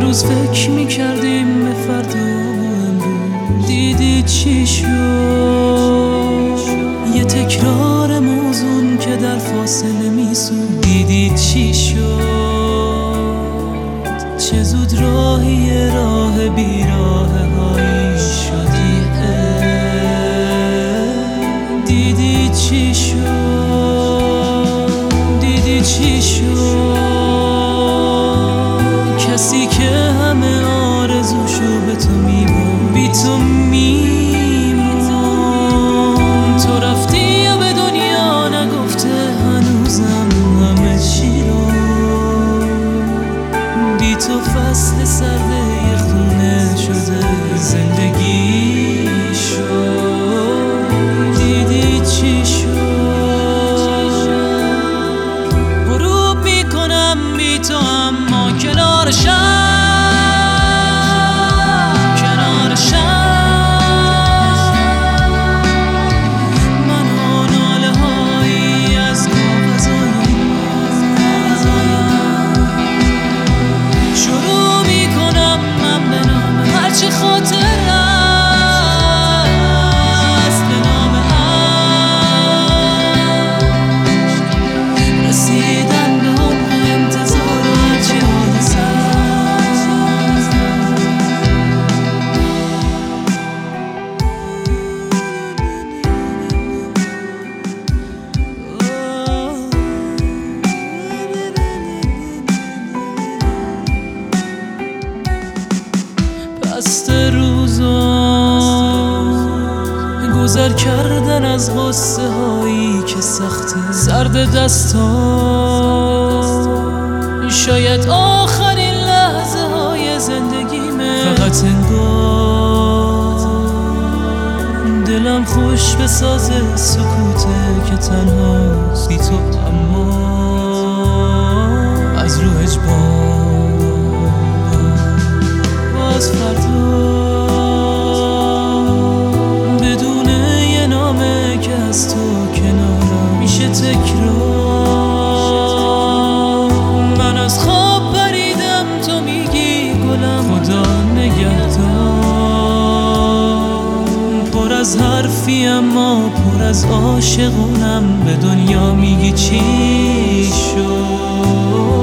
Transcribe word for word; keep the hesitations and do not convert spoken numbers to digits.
روز فکر میکردیم به فردا امروز دیدی چی شد؟ یه تکرار موزون که در فاصله میسون دیدی چی شد؟ چه زود راهی راه بیراه هایی شدی دیدی چی شد؟ دیدی چی شد؟ کسی که همه آرزوشو به تو میبود بی تو میمون تو رفتی و به دنیا نگفته هنوزم همه چی رو بی تو فصل سرده خونه شده زندگی شد دیدی چی شد؟ غروب میکنم بی تو اما کنار شم کنار شم من و ناله هایی از کاغذهای شروع میکنم من به نام هرچی خاطر است به نام عشق رسیدن به حب انتظار هرچی حادثه پست روزا گذر کردن از غصه هایی که سخته سرد دستا شاید آخرین لحظه های زندگیمه فقط انگار دلم خوش بسازه سکوته که تنهاست بی تو اما از رو اجبار باز فردا بدون یه نامه که از تو کنارم میشه تکرار من از خواب پریدم تو میگی گلم خدا نگهدار پر از حرفی اما پر از عاشقونم به دنیا میگی چی شد؟